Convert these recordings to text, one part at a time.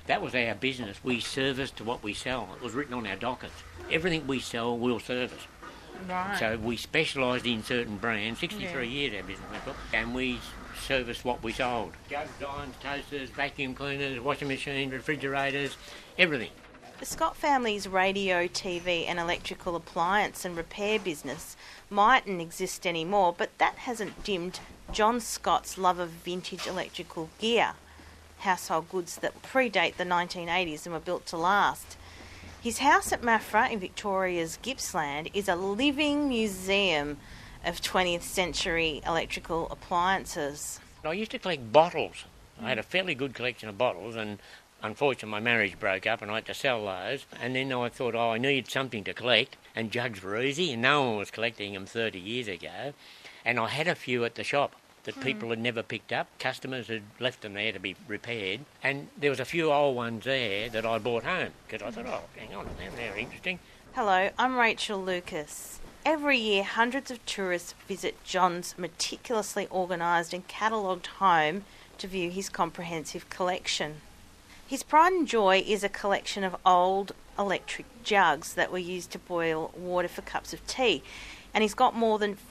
That was our business. We serviced what we sell. It was written on our dockets. Everything we sell, we'll service. Right. So we specialised in certain brands. 63 years our business went for, and we serviced what we sold. Jugs, irons, toasters, vacuum cleaners, washing machines, refrigerators, everything. The Scott family's radio, TV and electrical appliance and repair business mightn't exist anymore, but that hasn't dimmed John Scott's love of vintage electrical gear, household goods that predate the 1980s and were built to last. His house at Maffra in Victoria's Gippsland is a living museum of 20th century electrical appliances. I used to collect bottles. I had a fairly good collection of bottles, and unfortunately my marriage broke up and I had to sell those. And then I thought, I need something to collect, and jugs were easy, and no one was collecting them 30 years ago. And I had a few at the shop that people had never picked up. Customers had left them there to be repaired. And there was a few old ones there that I brought home, because I thought, hang on, they're interesting. Hello, I'm Rachel Lucas. Every year, hundreds of tourists visit John's meticulously organised and catalogued home to view his comprehensive collection. His pride and joy is a collection of old electric jugs that were used to boil water for cups of tea, and he's got more than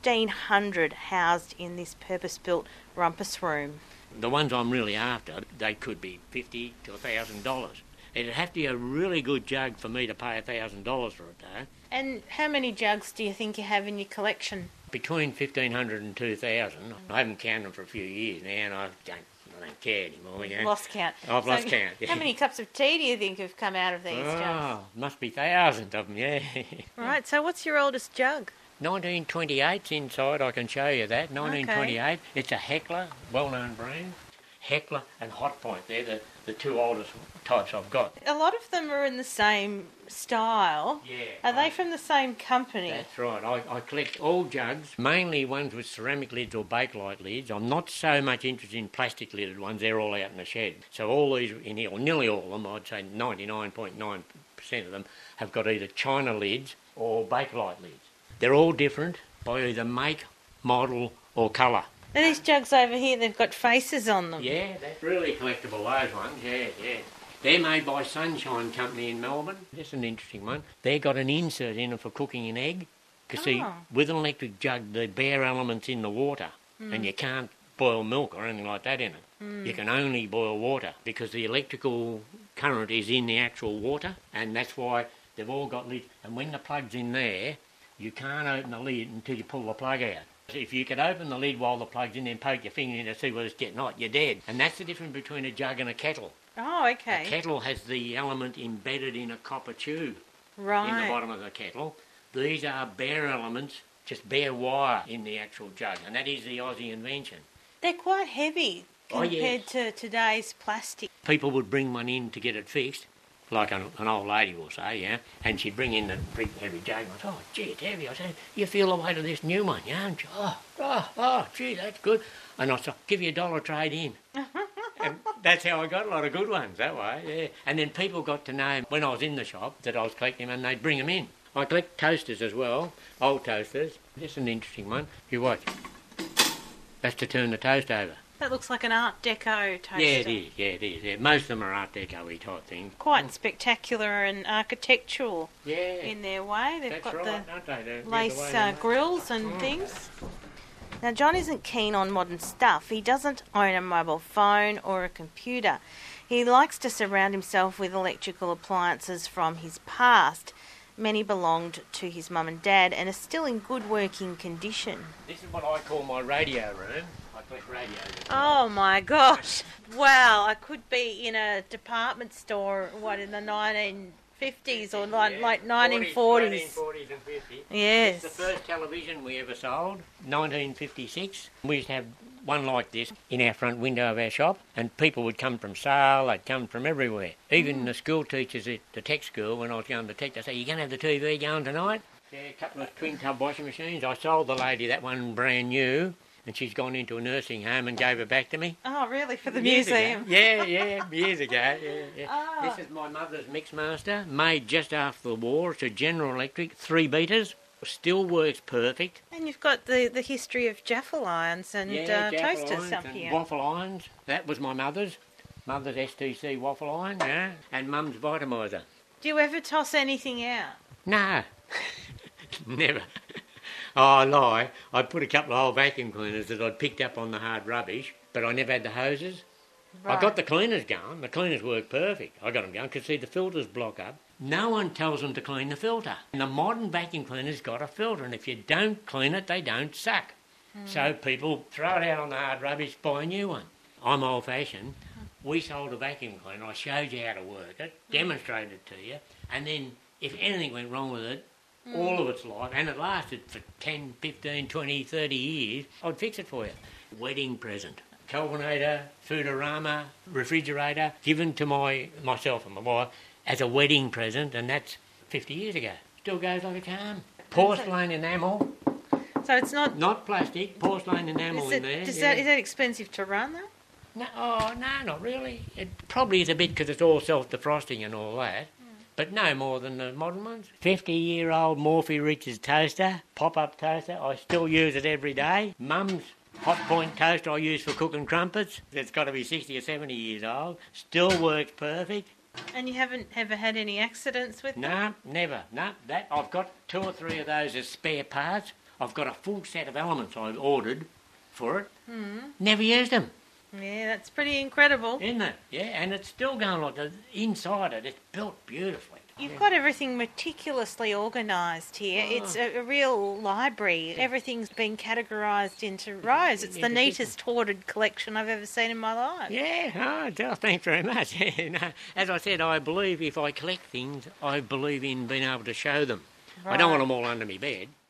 1,500 housed in this purpose-built rumpus room. The ones I'm really after, they could be $50 to $1,000. It'd have to be a really good jug for me to pay $1,000 for it, though. And how many jugs do you think you have in your collection? Between 1,500 and 2,000. I haven't counted them for a few years now, and I don't care anymore. You know. Lost count. I've lost count. Yeah. How many cups of tea do you think have come out of these jugs? Must be thousands of them, yeah. Right, so what's your oldest jug? 1928's inside, I can show you that. 1928. Okay. It's a Heckler, well-known brand. Heckler and Hot Point, they're the two oldest types I've got. A lot of them are in the same style. Yeah. Are they from the same company? That's right. I collect all jugs, mainly ones with ceramic lids or Bakelite lids. I'm not so much interested in plastic lidded ones. They're all out in the shed. So all these in here, or nearly all of them, I'd say 99.9% of them, have got either China lids or Bakelite lids. They're all different by either make, model or colour. Now these jugs over here, they've got faces on them. Yeah, that's really collectible, those ones, yeah. They're made by Sunshine Company in Melbourne. That's an interesting one. They've got an insert in them for cooking an egg. Because, see, with an electric jug, the bare element's in the water, and you can't boil milk or anything like that in it. You can only boil water, because the electrical current is in the actual water, and that's why they've all got lids. And when the plug's in there, you can't open the lid until you pull the plug out. If you could open the lid while the plug's in and poke your finger in to see whether it's getting hot, you're dead. And that's the difference between a jug and a kettle. Oh, okay. A kettle has the element embedded in a copper tube in the bottom of the kettle. These are bare elements, just bare wire in the actual jug, and that is the Aussie invention. They're quite heavy compared to today's plastic. People would bring one in to get it fixed, like an old lady will say, yeah, and she'd bring in the big heavy jug, and I said, gee, it's heavy. I said, you feel the weight of this new one, yeah, don't you? Oh, gee, that's good. And I said, give you $1 trade in. And that's how I got a lot of good ones, that way, yeah. And then people got to know, when I was in the shop, that I was collecting them, and they'd bring them in. I collect toasters as well, old toasters. This is an interesting one. You watch. That's to turn the toast over. That looks like an Art Deco toaster. Yeah, it is. Yeah. Most of them are Art Deco-y type things. Quite spectacular and architectural in their way. They've That's got right, don't they? lace grills and things. Now, John isn't keen on modern stuff. He doesn't own a mobile phone or a computer. He likes to surround himself with electrical appliances from his past. Many belonged to his mum and dad and are still in good working condition. This is what I call my radio room. I collect radios. Oh my gosh. Wow, I could be in a department store, in the 1950s or like 1940s. 1940s and 50s. Yes. It's the first television we ever sold, 1956. We used to have one like this in our front window of our shop, and people would come from Sale, they'd come from everywhere. Even the school teachers at the tech school, when I was going to tech, they'd say, you going to have the TV going tonight? Yeah, a couple of twin tub washing machines. I sold the lady that one brand new, and she's gone into a nursing home and gave it back to me. Oh, really? For the museum? Yeah, years ago. Yeah. Oh. This is my mother's Mixmaster, made just after the war. It's a General Electric, 3 beaters. Still works perfect. And you've got the history of Jaffle irons and toasters irons up and here. Waffle irons. That was my mother's. Mother's STC waffle iron, yeah, and Mum's Vitamiser. Do you ever toss anything out? No, never. Oh, I lie. I'd put a couple of old vacuum cleaners that I'd picked up on the hard rubbish, but I never had the hoses. Right. I got the cleaners going. The cleaners work perfect. I got them going because, see, the filters block up. No one tells them to clean the filter. And the modern vacuum cleaner's got a filter, and if you don't clean it, they don't suck. So people throw it out on the hard rubbish, buy a new one. I'm old-fashioned. We sold a vacuum cleaner. I showed you how to work it, demonstrated it to you, and then if anything went wrong with it, all of its life, and it lasted for 10, 15, 20, 30 years, I'd fix it for you. Wedding present. Kelvinator, Foodorama, refrigerator, given to myself and my wife as a wedding present, and that's 50 years ago. Still goes like a charm. Porcelain enamel. So it's not... Not plastic, porcelain enamel in there. Is that expensive to run, though? No, not really. It probably is a bit because it's all self-defrosting and all that. But no more than the modern ones. 50-year-old Morphy Richards toaster, pop-up toaster. I still use it every day. Mum's hot point toaster I use for cooking crumpets. It's got to be 60 or 70 years old. Still works perfect. And you haven't ever had any accidents with them? No, never. No, that I've got 2 or 3 of those as spare parts. I've got a full set of elements I've ordered for it. Never used them. Yeah, that's pretty incredible. Isn't it? Yeah, and it's still going like the inside it. It's built beautifully. You've got everything meticulously organised here. Oh. It's a real library. Everything's been categorised into rows. It's the neatest hoarded collection I've ever seen in my life. Yeah, thanks very much. No, as I said, I believe if I collect things, I believe in being able to show them. I don't want them all under my bed.